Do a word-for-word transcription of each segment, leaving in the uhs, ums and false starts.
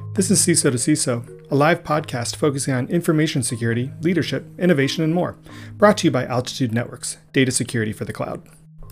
This is C I S O to C I S O, a live podcast focusing on information security, leadership, innovation, and more, brought to you by Altitude Networks, data security for the cloud.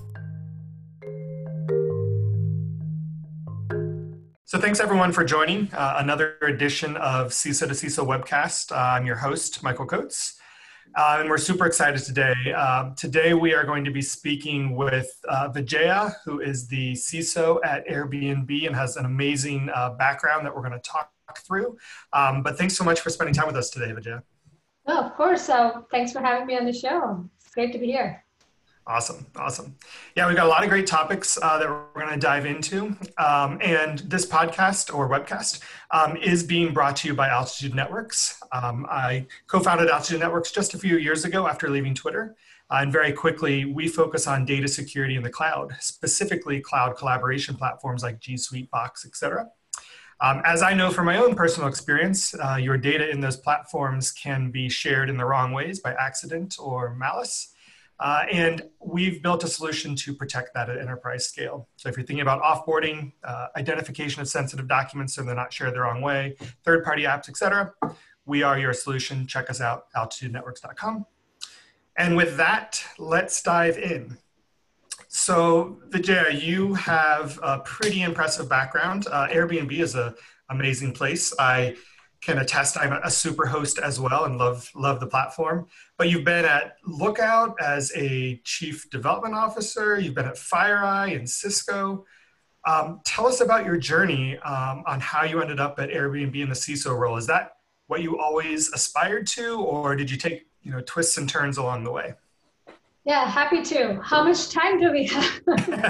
So thanks everyone for joining uh, another edition of C I S O to C I S O webcast. Uh, I'm your host, Michael Coates. Uh, and we're super excited today. Uh, today we are going to be speaking with uh, Vijaya, who is the C I S O at Airbnb and has an amazing uh, background that we're going to talk through. Um, but thanks so much for spending time with us today, Vijaya. Oh, of course. So thanks for having me on the show. It's great to be here. Awesome. Awesome. Yeah, we've got a lot of great topics uh, that we're going to dive into. Um, and this podcast or webcast um, is being brought to you by Altitude Networks. Um, I co-founded Altitude Networks just a few years ago after leaving Twitter. Uh, and very quickly, we focus on data security in the cloud, specifically cloud collaboration platforms like G Suite, Box, et cetera. Um, as I know from my own personal experience, uh, your data in those platforms can be shared in the wrong ways by accident or malice. Uh, and we've built a solution to protect that at enterprise scale. So if you're thinking about offboarding, uh, identification of sensitive documents so they're not shared the wrong way, third-party apps, et cetera, we are your solution. Check us out, altitude networks dot com. And with that, let's dive in. So Vijaya, you have a pretty impressive background. Uh, Airbnb is an amazing place. I can attest I'm a super host as well and love, love the platform. But you've been at Lookout as a chief development officer. You've been at FireEye and Cisco. Um, tell us about your journey um, on how you ended up at Airbnb in the C I S O role. Is that what you always aspired to, or did you take you know twists and turns along the way? Yeah, happy to. How much time do we have?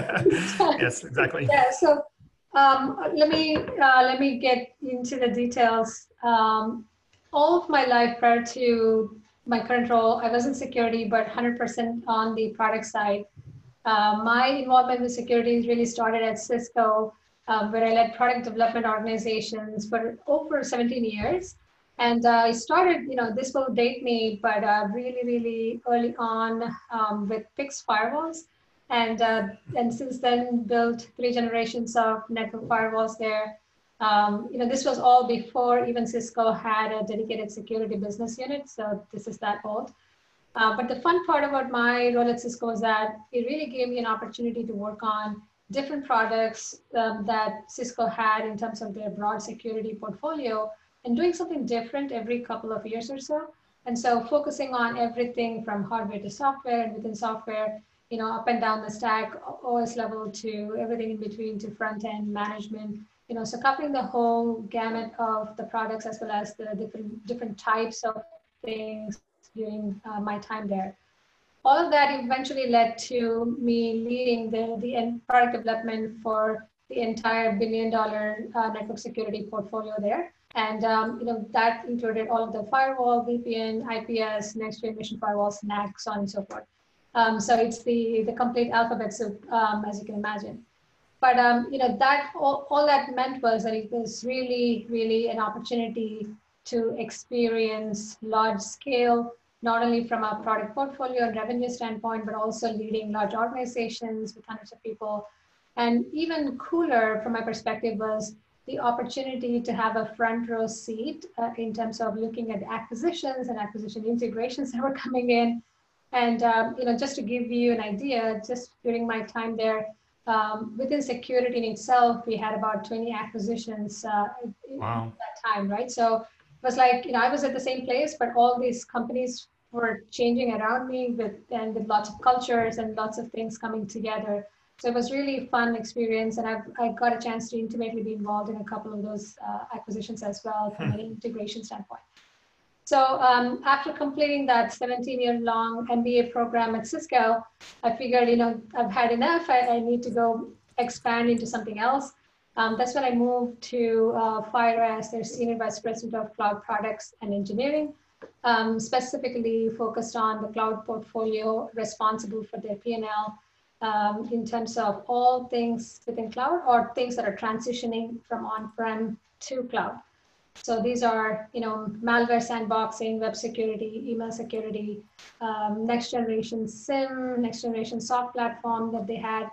Yes, exactly. Yeah, so um, let me uh, let me get into the details. Um, all of my life prior to my current role, I was in security, but one hundred percent on the product side. Uh, my involvement with security really started at Cisco, um, where I led product development organizations for over seventeen years. And uh, I started, you know, this will date me, but uh, really, really early on um, with fixed firewalls. And, uh, and since then built three generations of network firewalls there. Um, you know, this was all before even Cisco had a dedicated security business unit. So this is that old. Uh, but the fun part about my role at Cisco is that it really gave me an opportunity to work on different products um, that Cisco had in terms of their broad security portfolio and doing something different every couple of years or so. And so focusing on everything from hardware to software and within software, you know, up and down the stack, O S level to everything in between to front end management, you know, so covering the whole gamut of the products as well as the different, different types of things during uh, my time there. All of that eventually led to me leading the, the end product development for the entire billion dollar uh, network security portfolio there. And um, you know that included all of the firewall, V P N, I P S, next generation firewalls, N A C, so on and so forth. Um, so it's the, the complete alphabet soup, um, as you can imagine. But um, you know that all, all that meant was that it was really, really an opportunity to experience large scale, not only from a product portfolio and revenue standpoint, but also leading large organizations with hundreds of people. And even cooler from my perspective was the opportunity to have a front row seat uh, in terms of looking at acquisitions and acquisition integrations that were coming in. And um, you know, just to give you an idea, just during my time there, um, within security in itself, we had about twenty acquisitions uh, Wow. at that time, right? So it was like, you know, I was at the same place, but all these companies were changing around me with and with lots of cultures and lots of things coming together. So it was really a fun experience, and I've I got a chance to intimately be involved in a couple of those uh, acquisitions as well from an integration standpoint. So um, after completing that seventeen year long M B A program at Cisco, I figured, you know, I've had enough. I, I need to go expand into something else. Um, that's when I moved to uh, FireEye as their Senior Vice President of Cloud Products and Engineering, um, specifically focused on the cloud portfolio, responsible for their P and L um, in terms of all things within cloud or things that are transitioning from on-prem to cloud. So these are, you know, malware sandboxing, web security, email security, um, next generation SIEM, next generation SOC platform that they had,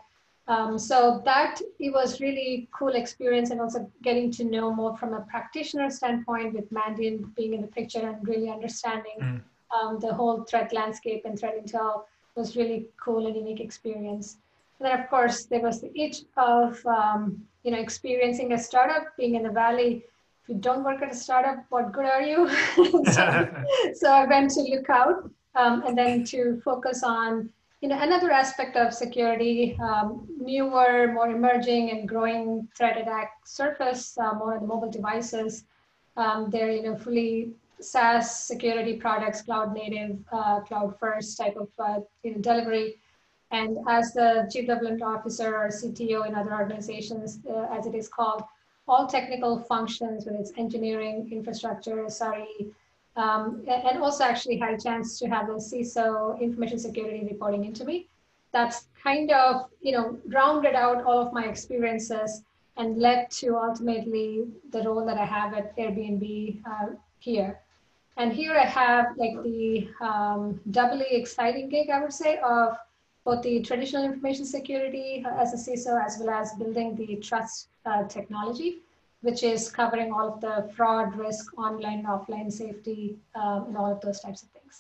Um, so that it was really cool experience, and also getting to know more from a practitioner standpoint with Mandiant being in the picture and really understanding Mm. um, the whole threat landscape and threat intel was really cool and unique experience. And then of course there was the itch of um, you know experiencing a startup, being in the Valley. If you don't work at a startup, what good are you? so, so I went to Lookout um, and then to focus on you know, another aspect of security, um, newer, more emerging and growing threat attack surface, uh, more on the mobile devices. Um, they're, you know, fully SaaS security products, cloud native, uh, cloud first type of uh, you know, delivery. And as the Chief Development Officer or C T O in other organizations, uh, as it is called, all technical functions, whether it's engineering, infrastructure, S R E, um, and also actually had a chance to have the C I S O information security reporting into me. That's kind of, you know, rounded out all of my experiences and led to ultimately the role that I have at Airbnb uh, here. And here I have like the um, doubly exciting gig, I would say, of both the traditional information security uh, as a C I S O, as well as building the trust uh, technology, which is covering all of the fraud, risk, online and offline safety, um, and all of those types of things.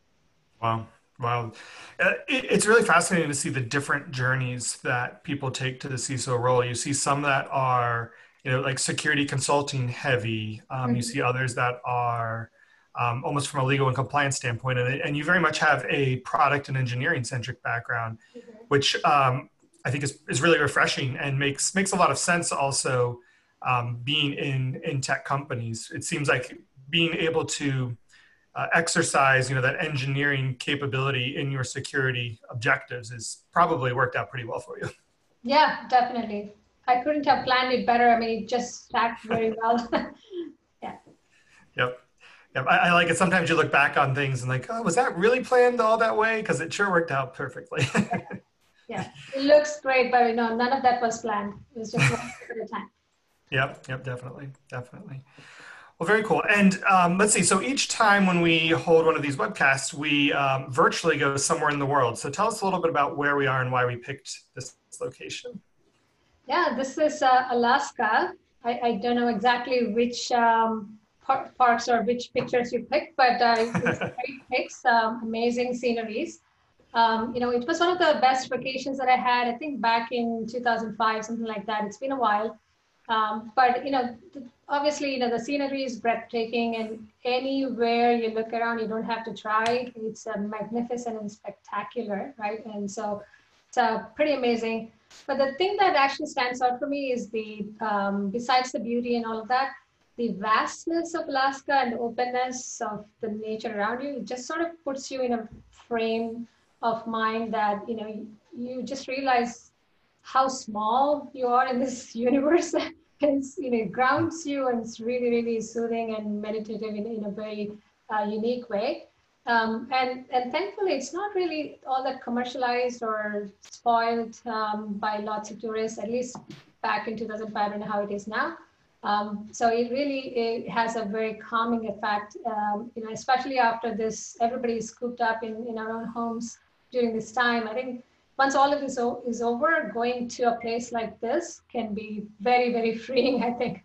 Wow. Wow. Uh, it, it's really fascinating to see the different journeys that people take to the C I S O role. You see some that are, you know, like security consulting heavy. Um, you Mm-hmm. see others that are um, almost from a legal and compliance standpoint. And, and you very much have a product and engineering centric background, Mm-hmm. which um, I think is, is really refreshing and makes, makes a lot of sense also um, being in, in tech companies. It seems like being able to uh, exercise, you know, that engineering capability in your security objectives is probably worked out pretty well for you. Yeah, definitely. I couldn't have planned it better. I mean, it just stacked very well. yeah. Yep. Yep. I, I like it. Sometimes you look back on things and like, oh, was that really planned all that way? Because it sure worked out perfectly. Yeah. It looks great, but you know, none of that was planned. It was just one step at a time. Yep. Yep. Definitely. Definitely. Well, very cool. And um, let's see. So each time when we hold one of these webcasts, we um, virtually go somewhere in the world. So tell us a little bit about where we are and why we picked this location. Yeah, this is uh, Alaska. I, I don't know exactly which um, par- parks or which pictures you picked, but uh, it's great pics, um, amazing sceneries. Um, you know, it was one of the best vacations that I had, I think back in two thousand five, something like that. It's been a while. Um, but, you know, th- obviously, you know, the scenery is breathtaking, and anywhere you look around, you don't have to try. It's uh, magnificent and spectacular, right? And so it's uh, pretty amazing. But the thing that actually stands out for me is the, um, besides the beauty and all of that, the vastness of Alaska and the openness of the nature around you, it just sort of puts you in a frame of mind that, you know, you, you just realize how small you are in this universe. It's, you know, it grounds you, and it's really, really soothing and meditative in, in a very uh, unique way. Um, and, and thankfully, it's not really all that commercialized or spoiled um, by lots of tourists, at least back in two thousand five and how it is now. Um, so it really it has a very calming effect, um, you know, especially after this, everybody is cooped up in, in our own homes during this time. I think once all of this is over, going to a place like this can be very, very freeing, I think.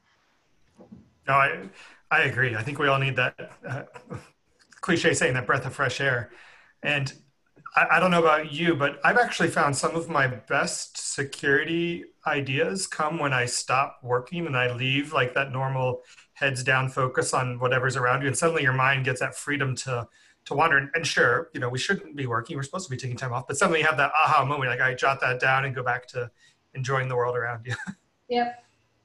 No, I, I agree. I think we all need that uh, cliche saying, that breath of fresh air. And I, I don't know about you, but I've actually found some of my best security ideas come when I stop working and I leave like that normal heads down focus on whatever's around you. And suddenly your mind gets that freedom to to wander. And sure, you know, we shouldn't be working. We're supposed to be taking time off. But suddenly you have that aha moment, like I jot that down and go back to enjoying the world around you. Yep.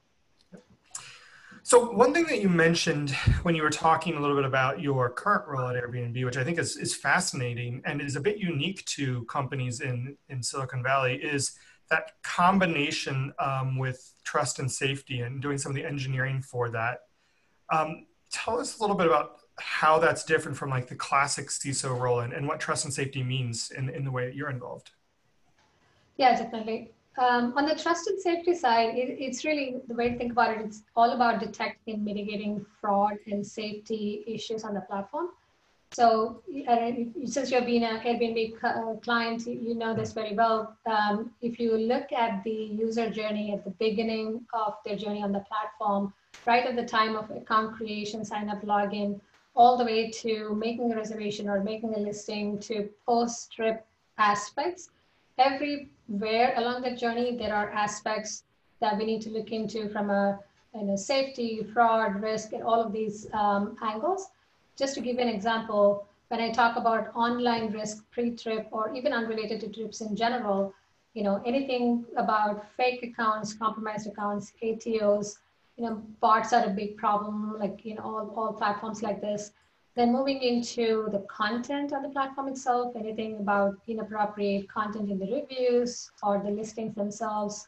So one thing that you mentioned when you were talking a little bit about your current role at Airbnb, which I think is, is fascinating and is a bit unique to companies in, in Silicon Valley, is that combination um, with trust and safety and doing some of the engineering for that. Um, tell us a little bit about how that's different from like the classic C I S O role, and, and what trust and safety means in, in the way that you're involved. Yeah, definitely. Um, on the trust and safety side, it, it's really the way to think about it. It's all about detecting and mitigating fraud and safety issues on the platform. So uh, since you've been an Airbnb uh, client, you know this very well. Um, if you look at the user journey at the beginning of their journey on the platform, right at the time of account creation, sign up, login, all the way to making a reservation or making a listing to post-trip aspects, everywhere along that journey, there are aspects that we need to look into from a you know, safety, fraud, risk, and all of these um, angles. Just to give you an example, when I talk about online risk pre-trip or even unrelated to trips in general, you know, anything about fake accounts, compromised accounts, A T Os, you know, bots are a big problem, like, you know, all, all platforms like this. Then moving into the content on the platform itself, anything about inappropriate content in the reviews or the listings themselves.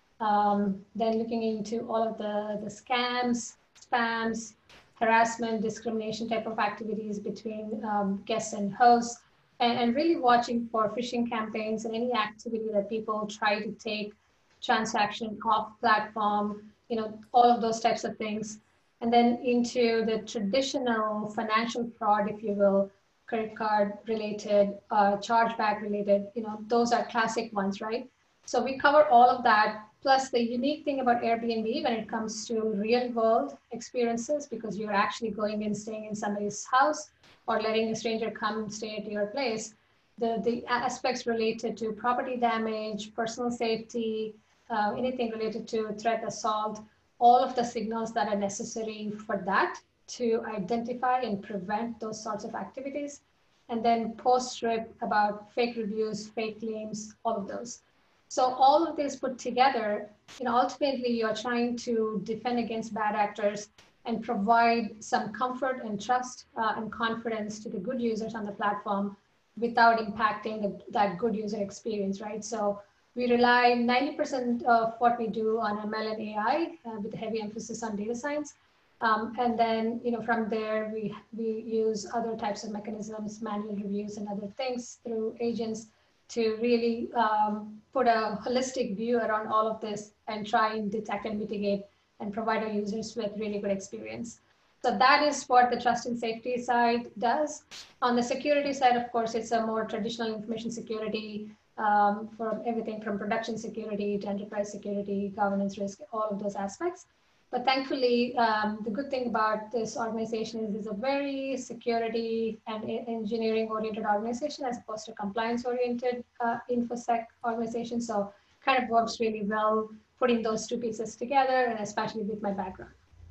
Um, then looking into all of the, the scams, spams, harassment, discrimination type of activities between um, guests and hosts, and, and really watching for phishing campaigns and any activity that people try to take transaction off platform, you know, all of those types of things. And then into the traditional financial fraud, if you will, credit card related, uh, chargeback related, you know, those are classic ones, right? So we cover all of that. Plus the unique thing about Airbnb when it comes to real world experiences, because you're actually going and staying in somebody's house or letting a stranger come stay at your place, the, the aspects related to property damage, personal safety, uh, anything related to threat, assault, all of the signals that are necessary for that to identify and prevent those sorts of activities. And then post-trip about fake reviews, fake claims, all of those. So all of this put together, you know, ultimately you're trying to defend against bad actors and provide some comfort and trust uh, and confidence to the good users on the platform without impacting the, that good user experience, right? So we rely ninety percent of what we do on M L and A I uh, with a heavy emphasis on data science. Um, and then, you know, from there, we, we use other types of mechanisms, manual reviews and other things through agents to really um, put a holistic view around all of this and try and detect and mitigate and provide our users with really good experience. So that is what the trust and safety side does. On the security side, of course, it's a more traditional information security um, for everything from production security to enterprise security, governance risk, all of those aspects. But thankfully, um, the good thing about this organization is it's a very security and engineering oriented organization as opposed to compliance oriented uh, InfoSec organization. So kind of works really well putting those two pieces together, and especially with my background.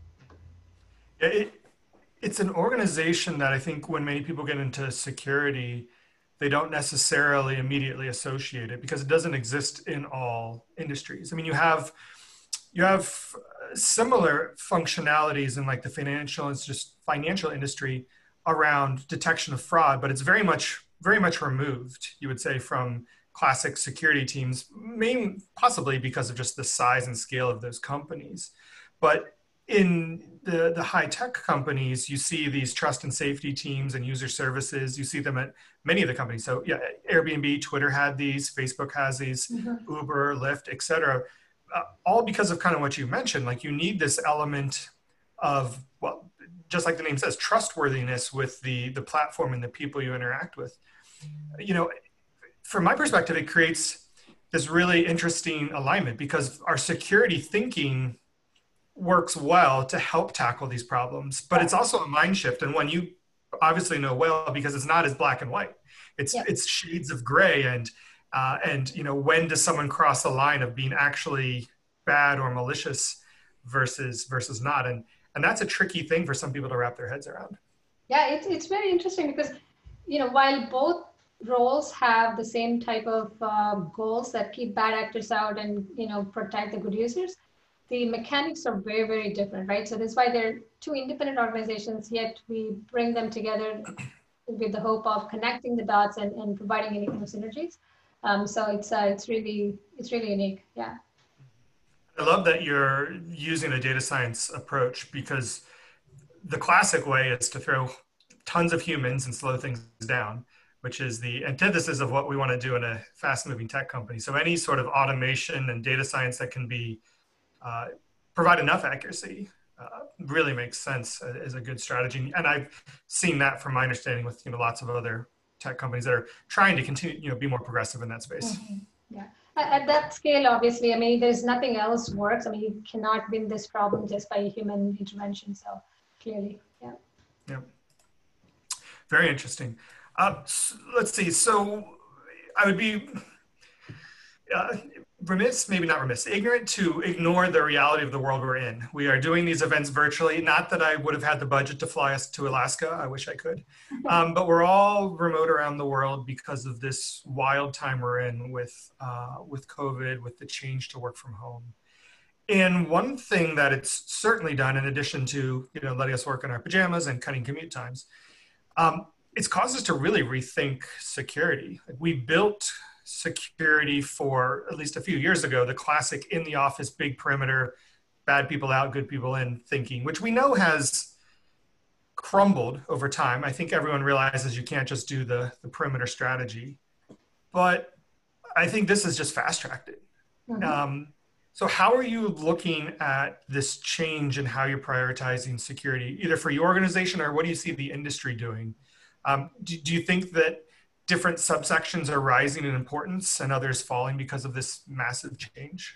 Yeah, it, it's an organization that I think when many people get into security, they don't necessarily immediately associate it because it doesn't exist in all industries. I mean, you have you have similar functionalities in like the financial and just financial industry around detection of fraud, but it's very much very much removed, you would say, from classic security teams, maybe possibly because of just the size and scale of those companies. But in the, the high tech companies, you see these trust and safety teams and user services. You see them at many of the companies. So yeah, Airbnb, Twitter had these, Facebook has these, mm-hmm. Uber, Lyft, et cetera. Uh, all because of kind of what you mentioned, like you need this element of, well, just like the name says, trustworthiness with the, the platform and the people you interact with. You know, from my perspective, it creates this really interesting alignment because our security thinking works well to help tackle these problems, but it's also a mind shift, and one you obviously know well because it's not as black and white. It's yep. it's shades of gray, and uh, and you know, when does someone cross the line of being actually bad or malicious versus versus not, and and that's a tricky thing for some people to wrap their heads around. Yeah, it's it's very interesting because, you know, while both roles have the same type of uh, goals that keep bad actors out and, you know, protect the good users, the mechanics are very, very different, right? So that's why they're two independent organizations, yet we bring them together with the hope of connecting the dots and, and providing any kind of synergies. Um, so it's uh, it's really it's really unique, yeah. I love that you're using a data science approach because the classic way is to throw tons of humans and slow things down, which is the antithesis of what we want to do in a fast-moving tech company. So any sort of automation and data science that can be Uh, provide enough accuracy uh, really makes sense as a good strategy. And I've seen that from my understanding with, you know, lots of other tech companies that are trying to continue, you know, be more progressive in that space. Mm-hmm. Yeah. At that scale, obviously, I mean, there's nothing else works. I mean, you cannot win this problem just by human intervention. So clearly, yeah. Yeah. Very interesting. Uh, so let's see. So I would be uh, remiss, maybe not remiss, ignorant to ignore the reality of the world we're in. We are doing these events virtually. Not that I would have had the budget to fly us to Alaska. I wish I could. Um, but we're all remote around the world because of this wild time we're in with, uh, with COVID, with the change to work from home. And one thing that it's certainly done, in addition to, you know, letting us work in our pajamas and cutting commute times, um, it's caused us to really rethink security. Like, we built security for at least a few years ago, the classic in the office, big perimeter, bad people out, good people in thinking, which we know has crumbled over time. I think everyone realizes you can't just do the, the perimeter strategy, but I think this has just fast tracked it. Mm-hmm. Um, so how are you looking at this change in how you're prioritizing security, either for your organization or what do you see the industry doing? Um, do, do you think that different subsections are rising in importance and others falling because of this massive change?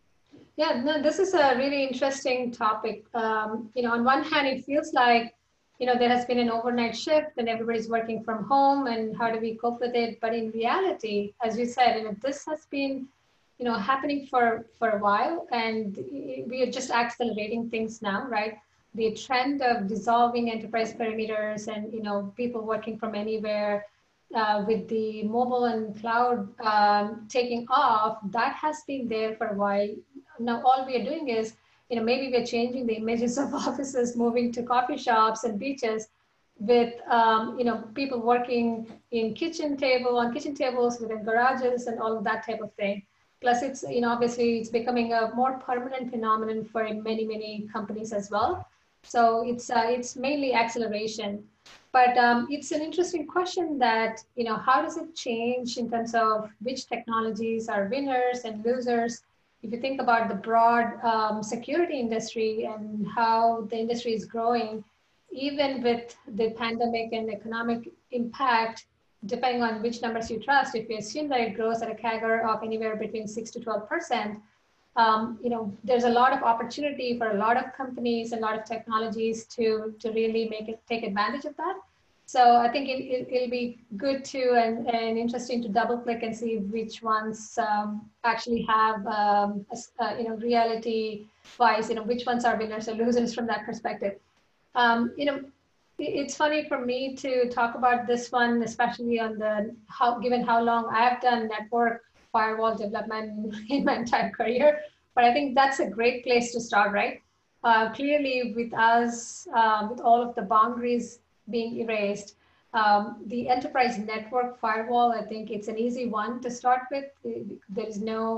Yeah, no, this is a really interesting topic. Um, you know, on one hand, it feels like, you know, there has been an overnight shift and everybody's working from home and how do we cope with it? But in reality, as you said, you know, this has been, you know, happening for, for a while and we are just accelerating things now, right? The trend of dissolving enterprise perimeters and, you know, people working from anywhere, Uh, with the mobile and cloud um, taking off, that has been there for a while. Now, all we are doing is, you know, maybe we're changing the images of offices, moving to coffee shops and beaches with, um, you know, people working in kitchen table, on kitchen tables, within garages and all of that type of thing. Plus, it's, you know, obviously it's becoming a more permanent phenomenon for many, many companies as well. So it's, uh, it's mainly acceleration. But um, it's an interesting question that, you know, how does it change in terms of which technologies are winners and losers? If you think about the broad um, security industry and how the industry is growing, even with the pandemic and economic impact, depending on which numbers you trust, if you assume that it grows at a C A G R of anywhere between six to twelve percent, um, you know, there's a lot of opportunity for a lot of companies and a lot of technologies to, to really make it, take advantage of that. So I think it, it, it'll be good to and, and interesting to double click and see which ones um, actually have, um, a, uh, you know, reality wise, you know, which ones are winners or losers from that perspective. Um, you know, it, it's funny for me to talk about this one, especially on the, how, given how long I've done network firewall development in my entire career, but I think that's a great place to start, right? Uh, clearly with us, uh, with all of the boundaries being erased, um, the enterprise network firewall, I think it's an easy one to start with. There is no,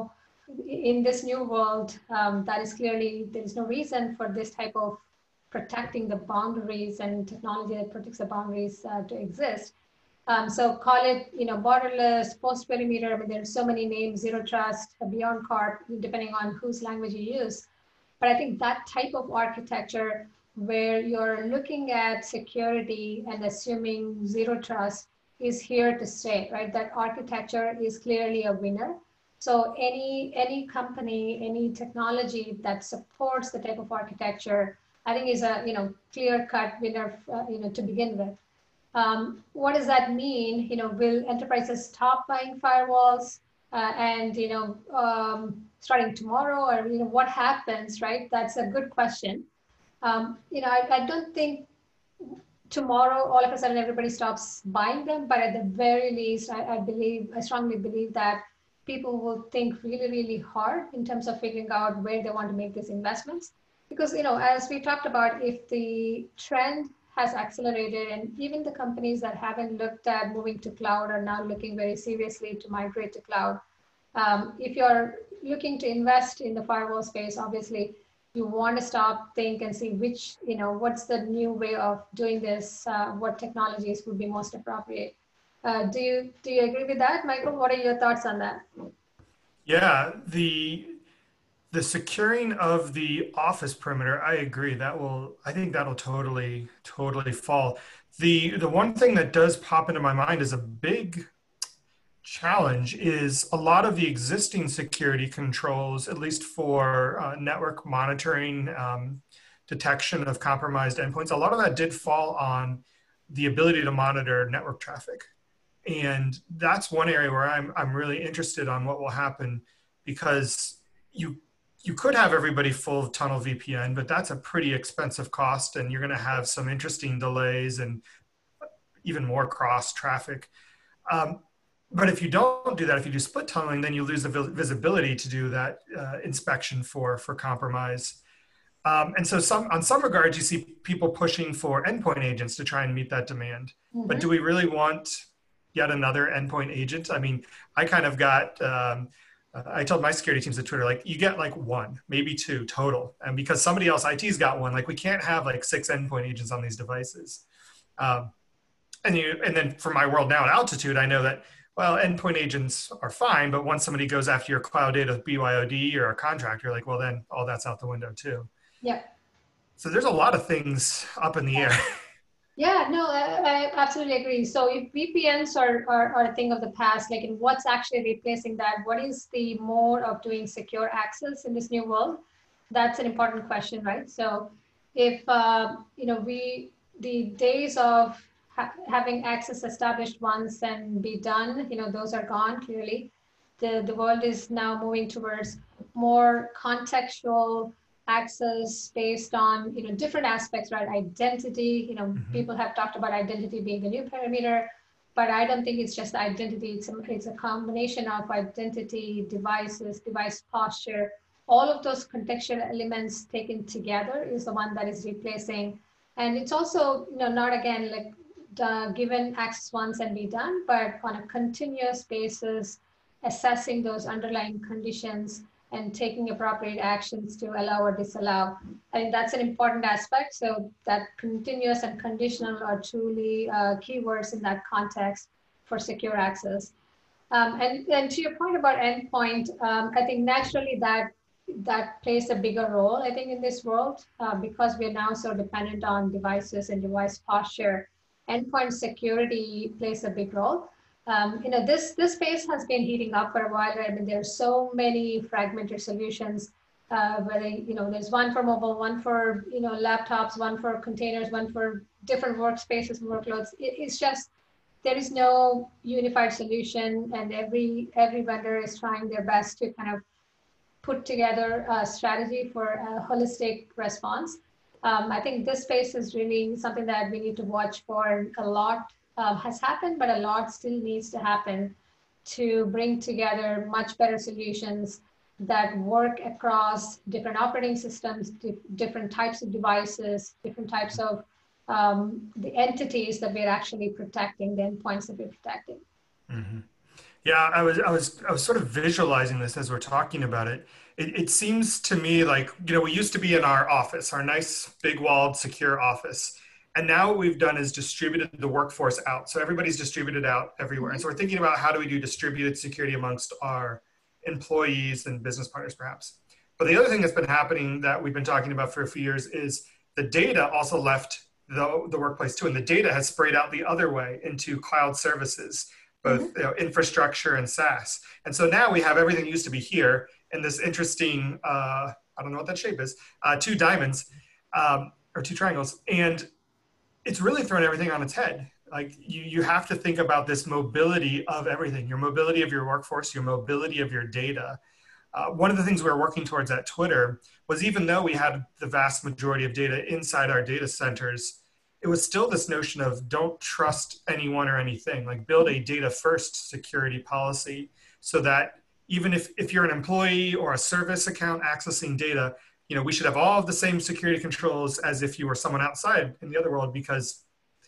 in this new world, um, that is clearly, there is no reason for this type of protecting the boundaries and technology that protects the boundaries uh, to exist. Um, so call it, you know, borderless, post-perimeter. I mean, there's so many names, zero trust, beyond C A R P, depending on whose language you use. But I think that type of architecture where you're looking at security and assuming zero trust is here to stay, right? That architecture is clearly a winner. So any, any company, any technology that supports the type of architecture, I think is a, you know, clear-cut winner, uh, you know, to begin with. Um, what does that mean? You know, will enterprises stop buying firewalls uh, and, you know, um, starting tomorrow, or, you know, what happens, right? That's a good question. Um, you know, I, I don't think tomorrow all of a sudden everybody stops buying them, but at the very least, I, I believe, I strongly believe that people will think really, really hard in terms of figuring out where they want to make these investments. Because, you know, as we talked about, if the trend has accelerated and even the companies that haven't looked at moving to cloud are now looking very seriously to migrate to cloud. Um, if you're looking to invest in the firewall space, obviously, you want to stop, think, and see which, you know, what's the new way of doing this, uh, what technologies would be most appropriate. Uh, do you do you agree with that, Michael? What are your thoughts on that? Yeah, the The securing of the office perimeter, I agree. That will, I think that'll totally, totally fall. The the one thing that does pop into my mind is a big challenge is a lot of the existing security controls, at least for uh, network monitoring, um, detection of compromised endpoints, a lot of that did fall on the ability to monitor network traffic. And that's one area where I'm, I'm really interested on what will happen because you you could have everybody full of tunnel V P N, but that's a pretty expensive cost and you're going to have some interesting delays and even more cross traffic. Um, but if you don't do that, if you do split tunneling, then you lose the visibility to do that uh, inspection for, for compromise. Um, and so some, on some regards, you see people pushing for endpoint agents to try and meet that demand. Mm-hmm. But do we really want yet another endpoint agent? I mean, I kind of got, um, uh, I told my security teams at Twitter, like, you get like one, maybe two total. And because somebody else, I T's got one, like we can't have like six endpoint agents on these devices. Um, and, you, and then for my world now at Altitude, I know that, well, endpoint agents are fine, but once somebody goes after your cloud data with B Y O D or a contractor, like, well, then all that's out the window too. Yeah. So there's a lot of things up in the air. Yeah, no, I, I absolutely agree. So if V P Ns are, are, are a thing of the past, like in what's actually replacing that, what is the mode of doing secure access in this new world? That's an important question, right? So if, uh, you know, we, the days of ha having access established once and be done, you know, those are gone clearly. The, the world is now moving towards more contextual access based on, you know, different aspects, right? Identity, you know, mm-hmm. people have talked about identity being the new parameter, but I don't think it's just identity. It's a, it's a combination of identity, devices, device posture, all of those contextual elements taken together is the one that is replacing. And it's also, you know, not again, like the given access once and be done, but on a continuous basis, assessing those underlying conditions and taking appropriate actions to allow or disallow. I think that's an important aspect. So that continuous and conditional are truly uh, keywords in that context for secure access. Um, and, and to your point about endpoint, um, I think naturally that that plays a bigger role, I think, in this world, uh, because we're now so dependent on devices and device posture. Endpoint security plays a big role. Um, you know, this, this space has been heating up for a while. I mean, there's so many fragmented solutions, uh, where they, you know, there's one for mobile, one for, you know, laptops, one for containers, one for different workspaces and workloads. It, it's just, there is no unified solution, and every, every vendor is trying their best to kind of put together a strategy for a holistic response. Um, I think this space is really something that we need to watch for. A lot Uh, has happened, but a lot still needs to happen to bring together much better solutions that work across different operating systems, di different types of devices, different types of um, the entities that we're actually protecting, the endpoints that we're protecting. Mm-hmm. Yeah, I was, I was, I was sort of visualizing this as we're talking about it. It, it seems to me like, you know, we used to be in our office, our nice big walled secure office. And now what we've done is distributed the workforce out. So everybody's distributed out everywhere. And so we're thinking about how do we do distributed security amongst our employees and business partners, perhaps. But the other thing that's been happening that we've been talking about for a few years is the data also left the, the workplace too. And the data has sprayed out the other way into cloud services, both mm-hmm. you know, infrastructure and SaaS. And so now we have everything that used to be here in this interesting, uh, I don't know what that shape is, uh, two diamonds um, or two triangles. And it's really thrown everything on its head. Like you, you have to think about this mobility of everything, your mobility of your workforce, your mobility of your data. Uh, one of the things we were working towards at Twitter was, even though we had the vast majority of data inside our data centers, it was still this notion of don't trust anyone or anything, like build a data first security policy so that even if, if you're an employee or a service account accessing data, you know, we should have all of the same security controls as if you were someone outside in the other world, because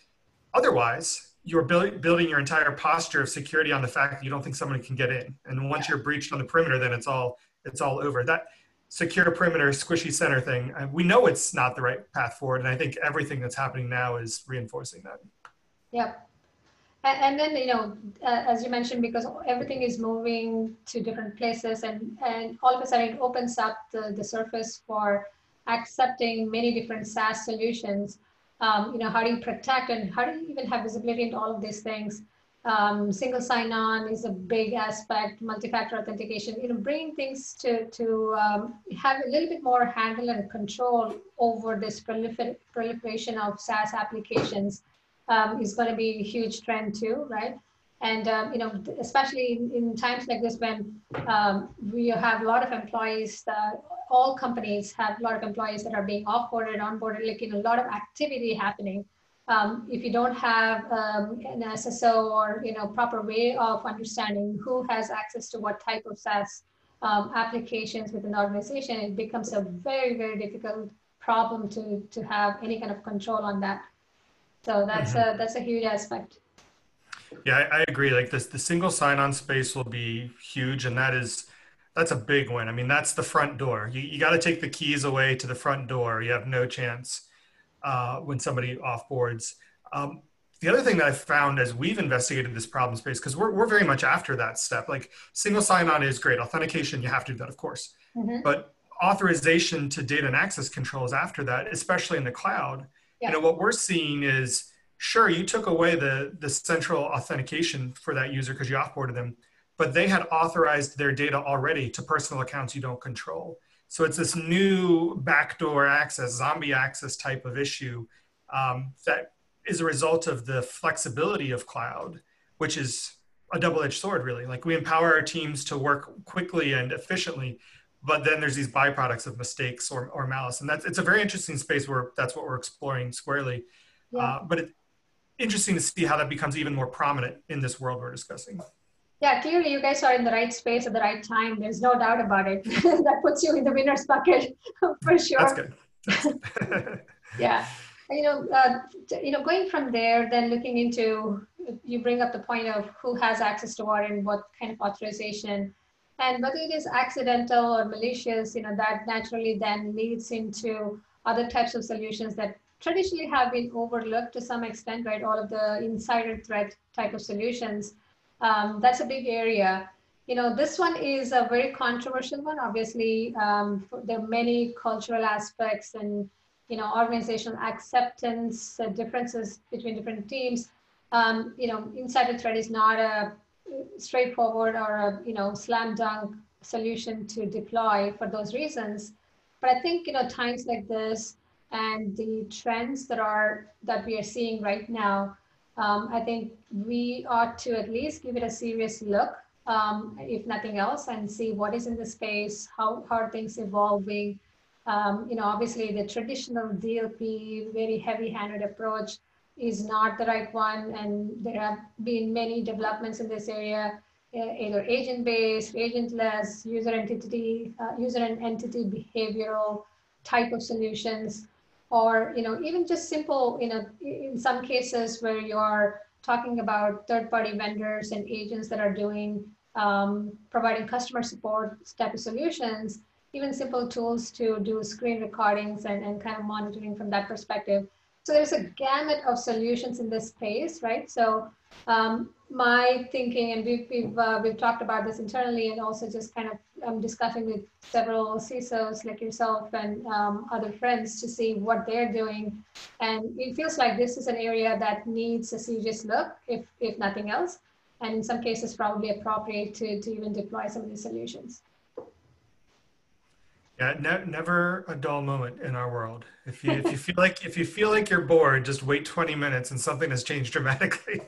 otherwise you're build, building your entire posture of security on the fact that you don't think somebody can get in. And once you're breached on the perimeter, then it's all, it's all over. That secure perimeter, squishy center thing, we know it's not the right path forward. And I think everything that's happening now is reinforcing that. Yep. And, and then, you know, uh, as you mentioned, because everything is moving to different places, and, and all of a sudden it opens up the, the surface for accepting many different SaaS solutions. Um, you know, how do you protect and how do you even have visibility into all of these things? Um, single sign-on is a big aspect, multi-factor authentication, you know, bringing things to, to um, have a little bit more handle and control over this prolifer proliferation of SaaS applications um, is going to be a huge trend too, right? And um, you know, especially in, in times like this when um, we have a lot of employees, uh, all companies have a lot of employees that are being offboarded, onboarded, like, you know, a lot of activity happening. Um, if you don't have um, an S S O or, you know, proper way of understanding who has access to what type of SaaS um, applications within the organization, it becomes a very, very difficult problem to, to have any kind of control on that. So that's Mm-hmm. a that's a huge aspect. Yeah, I, I agree. Like this, the single sign-on space will be huge, and that is that's a big win. I mean, that's the front door. You you got to take the keys away to the front door. You have no chance uh, when somebody offboards. Um, the other thing that I found as we've investigated this problem space, because we're we're very much after that step. Like single sign-on is great. Authentication, you have to do that, of course, Mm-hmm. but authorization to data and access control is after that, especially in the cloud. Yeah. You know, what we're seeing is sure, you took away the, the central authentication for that user because you offboarded them, but they had authorized their data already to personal accounts you don't control. So it's this new backdoor access, zombie access type of issue um, that is a result of the flexibility of cloud, which is a double-edged sword, really. Like we empower our teams to work quickly and efficiently, but then there's these byproducts of mistakes or, or malice. And that's, it's a very interesting space where that's what we're exploring squarely. Yeah. Uh, but it, interesting to see how that becomes even more prominent in this world we're discussing. Yeah, clearly you guys are in the right space at the right time. There's no doubt about it. That puts you in the winner's bucket for sure. That's good. That's good. Yeah. And, you know, uh, you know, going from there, then looking into, you bring up the point of who has access to what and what kind of authorization, and whether it is accidental or malicious, you know, that naturally then leads into other types of solutions that traditionally have been overlooked to some extent, right? All of the insider threat type of solutions. Um, that's a big area. You know, this one is a very controversial one. Obviously, um, there are many cultural aspects and, you know, organizational acceptance uh, differences between different teams. Um, you know, insider threat is not a straightforward or a, you know, slam dunk solution to deploy for those reasons. But I think, you know, times like this and the trends that are that we are seeing right now, um, I think we ought to at least give it a serious look, um, if nothing else, and see what is in the space, how, how are things evolving. Um, you know, obviously the traditional D L P, very heavy-handed approach is not the right one. And there have been many developments in this area, either agent-based, agentless, user entity, uh, user and entity behavioral type of solutions, or, you know, even just simple, you know, in some cases where you're talking about third-party vendors and agents that are doing, um, providing customer support type of solutions, even simple tools to do screen recordings and, and kind of monitoring from that perspective. So there's a gamut of solutions in this space, right? So um, my thinking, and we've, we've, uh, we've talked about this internally and also just kind of um, discussing with several C I S Os like yourself and um, other friends to see what they're doing. And it feels like this is an area that needs a serious look, if, if nothing else. And in some cases, probably appropriate to, to even deploy some of these solutions. Yeah, ne never a dull moment in our world. If you if you feel like if you feel like you're bored, just wait twenty minutes and something has changed dramatically.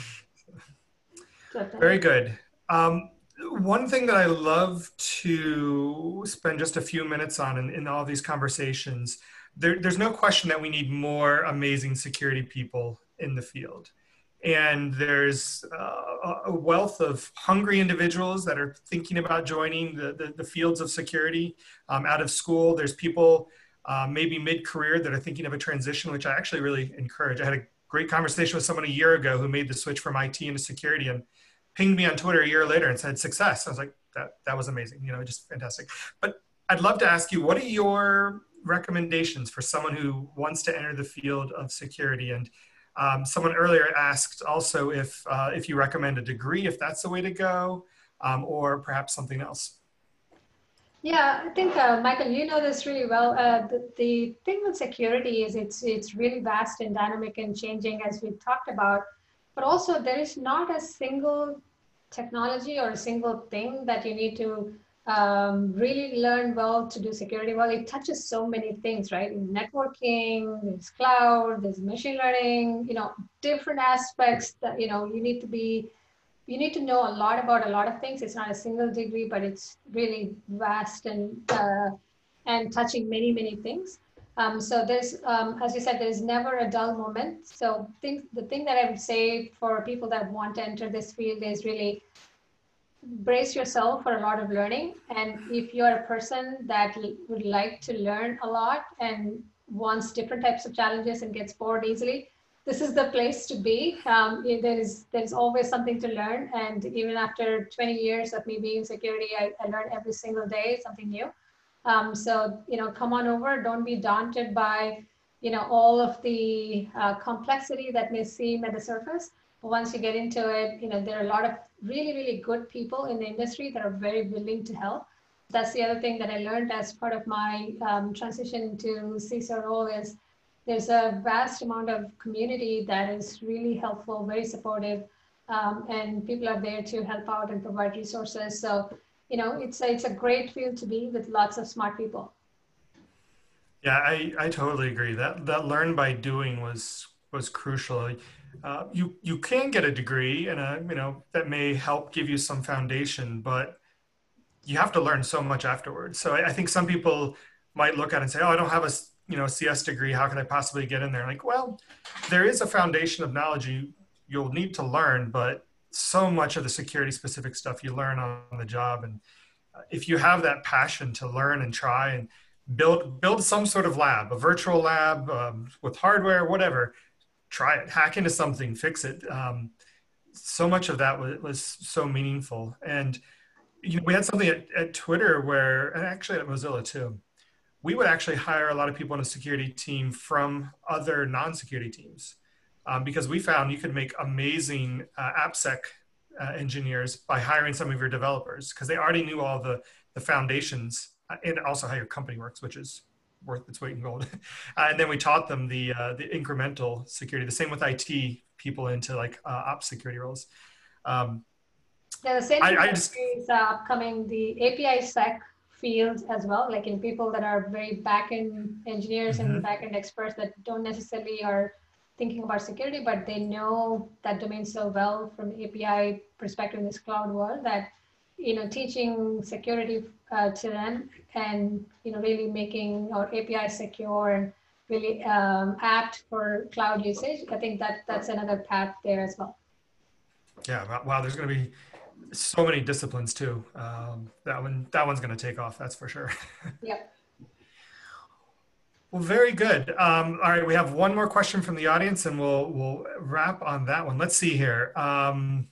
Very good. Um, one thing that I love to spend just a few minutes on in, in all these conversations, there, there's no question that we need more amazing security people in the field. And there's uh, a wealth of hungry individuals that are thinking about joining the, the, the fields of security um, out of school. There's people uh, maybe mid-career that are thinking of a transition, which I actually really encourage. I had a great conversation with someone a year ago who made the switch from I T into security and pinged me on Twitter a year later and said success. I was like, that, that was amazing, you know, just fantastic. But I'd love to ask you, what are your recommendations for someone who wants to enter the field of security? And Um, someone earlier asked also if, uh, if you recommend a degree, if that's the way to go, um, or perhaps something else. Yeah, I think uh, Michael, you know this really well. Uh, the, the thing with security is it's it's really vast and dynamic and changing as we talked about, but also there is not a single technology or a single thing that you need to um, really learn well to do security well. It touches so many things, right? Networking, there's cloud, there's machine learning, you know, different aspects that, you know, you need to be you need to know a lot about a lot of things. It's not a single degree, but it's really vast and uh, and touching many, many things. Um, so there's, um, as you said, there's never a dull moment. So think, the thing that I would say for people that want to enter this field is really brace yourself for a lot of learning. And if you're a person that would like to learn a lot and wants different types of challenges and gets bored easily, this is the place to be. Um, there is there's always something to learn, and even after twenty years of me being in security, I, I learn every single day something new. Um, so you know, come on over. Don't be daunted by you know all of the uh, complexity that may seem at the surface. But once you get into it, you know there are a lot of really really good people in the industry that are very willing to help. That's the other thing that I learned as part of my um, transition to C I S O role is there's a vast amount of community that is really helpful, very supportive, um, and people are there to help out and provide resources. So, you know, it's a, it's a great field to be with lots of smart people. Yeah, I, I totally agree. That that learn by doing was was crucial. Uh, you you can get a degree, and a, you know that may help give you some foundation, but you have to learn so much afterwards. So I, I think some people might look at it and say, "Oh, I don't have a you know C S degree. How can I possibly get in there?" Like, well, there is a foundation of knowledge you you'll need to learn, but so much of the security specific stuff you learn on the job. And if you have that passion to learn and try and build build some sort of lab, a virtual lab um, with hardware, whatever, try it, hack into something, fix it. Um, so much of that was, was so meaningful. And you know, we had something at, at Twitter where, and actually at Mozilla too, we would actually hire a lot of people on a security team from other non-security teams um, because we found you could make amazing uh, AppSec uh, engineers by hiring some of your developers because they already knew all the, the foundations uh, and also how your company works, which is worth its weight in gold. uh, and then we taught them the, uh, the incremental security, the same with I T people into like uh, ops security roles. Um, yeah, the same I, thing I just, is uh, upcoming, the A P I sec field as well, like in people that are very back-end engineers mm-hmm. and back-end experts that don't necessarily are thinking about security, but they know that domain so well from A P I perspective in this cloud world that, you know, teaching security uh, to them and, you know, really making our A P I secure and really um, apt for cloud usage. I think that that's another path there as well. Yeah, wow, there's going to be so many disciplines too. Um, that one, that one's going to take off. That's for sure. Yep. Well, very good. Um, all right, we have one more question from the audience, and we'll we'll wrap on that one. Let's see here. Um,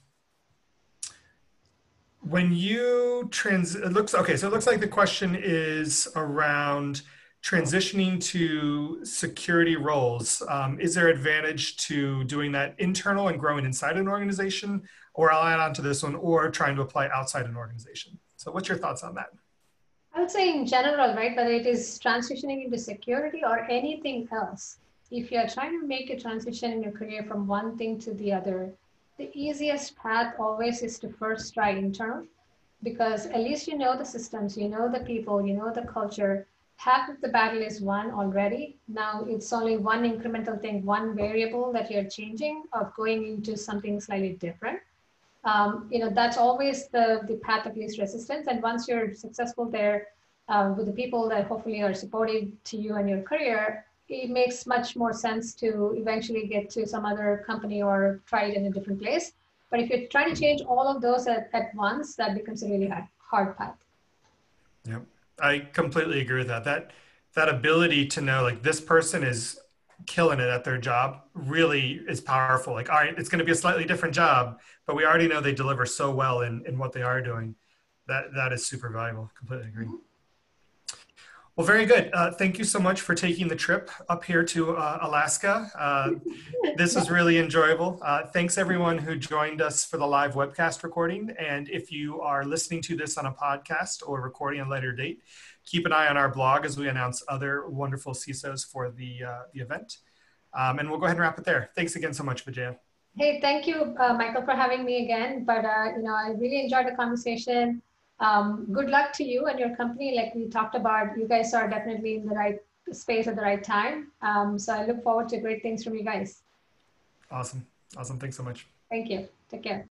when you trans, it looks okay. So it looks like the question is around transitioning to security roles. Um, is there advantage to doing that internal and growing inside an organization? Or I'll add on to this one, or trying to apply outside an organization. So what's your thoughts on that? I would say in general, right, whether it is transitioning into security or anything else, if you're trying to make a transition in your career from one thing to the other, the easiest path always is to first try internal, because at least you know the systems, you know the people, you know the culture. Half of the battle is won already. Now it's only one incremental thing, one variable that you're changing of going into something slightly different. Um, you know, that's always the, the path of least resistance. And once you're successful there uh, with the people that hopefully are supportive to you and your career, it makes much more sense to eventually get to some other company or try it in a different place. But if you're trying to change all of those at, at once, that becomes a really hard, hard path. Yep, I completely agree with that. That that ability to know like this person is killing it at their job really is powerful. Like, all right, it's going to be a slightly different job, but we already know they deliver so well in, in what they are doing. That that is super valuable. Completely agree. Well, very good. Uh, thank you so much for taking the trip up here to uh, Alaska. Uh, this was really enjoyable. Uh, thanks everyone who joined us for the live webcast recording. And if you are listening to this on a podcast or recording at a later date, keep an eye on our blog as we announce other wonderful C I S Os for the, uh, the event. Um, and we'll go ahead and wrap it there. Thanks again so much, Vijaya. Hey, thank you, uh, Michael, for having me again. But, uh, you know, I really enjoyed the conversation. Um, good luck to you and your company. Like we talked about, you guys are definitely in the right space at the right time. Um, so I look forward to great things from you guys. Awesome. Awesome. Thanks so much. Thank you. Take care.